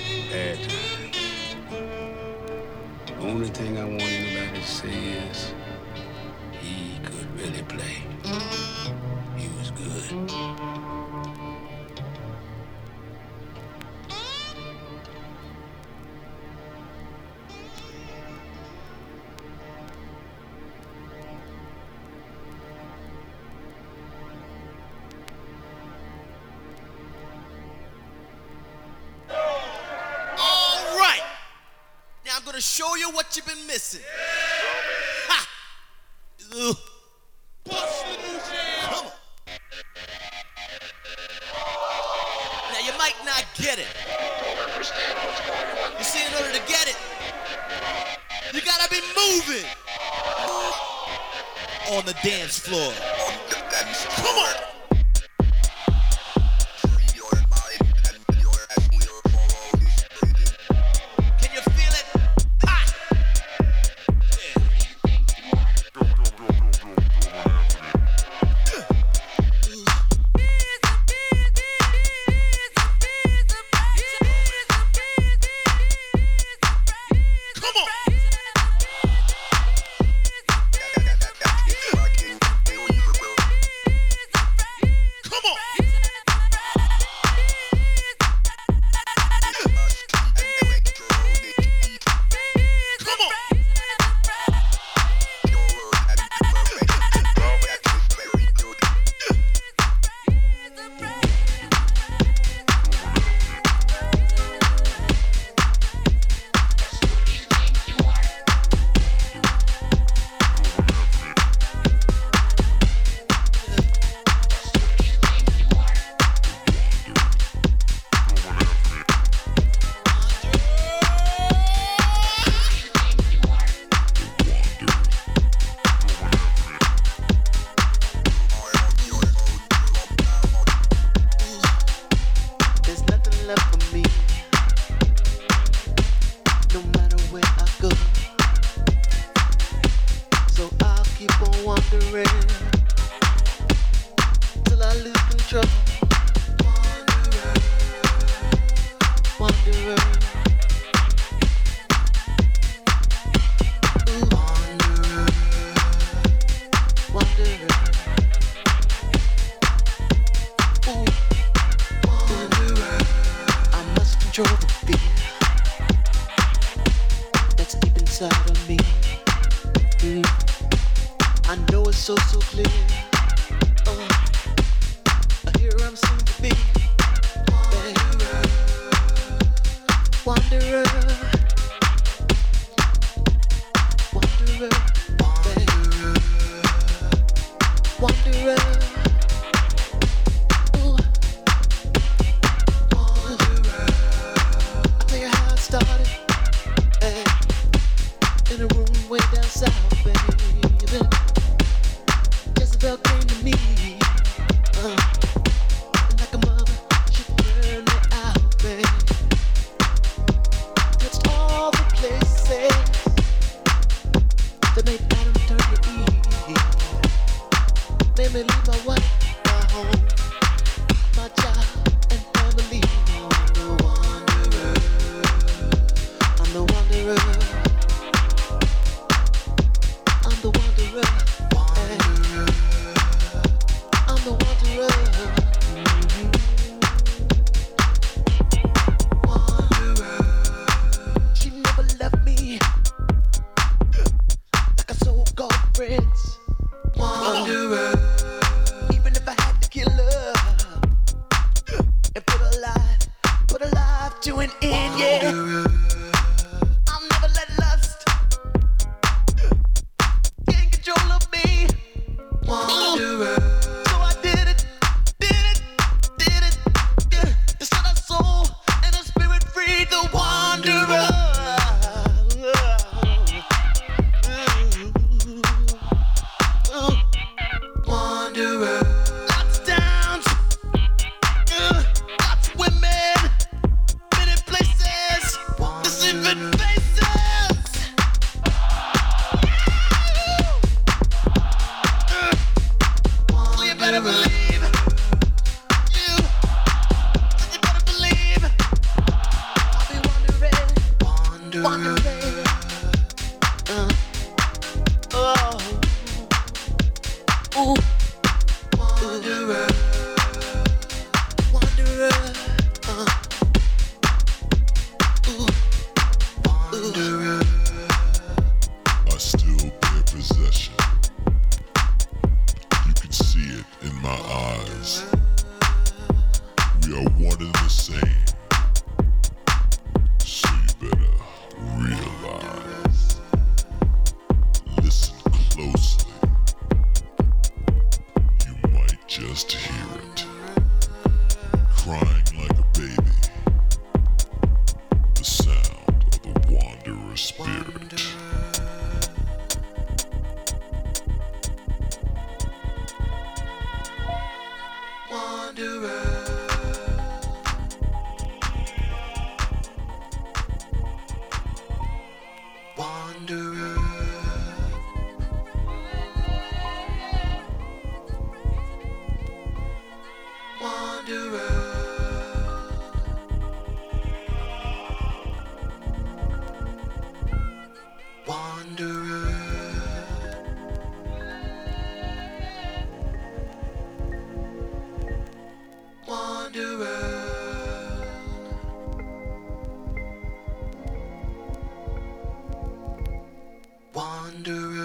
bad times. The only thing I want anybody to say is he could really play. He was good. Show you what you've been missing. Ha! Ugh. Come on. Now you might not get it. You see, in order to get it, you gotta be moving on the dance floor. Come on. Wandering. Oh. Ooh. Wanderer. Wanderer. Ooh. Wanderer. I still bear possession. You can see it in my eyes. We are one and the same. So you better realize. Listen closely. You might just hear it. Crying like a baby. The sound of the wanderer spirit. Wanderer. Wanderer. Wanderer. Wanderer. Wanderer. Wanderer.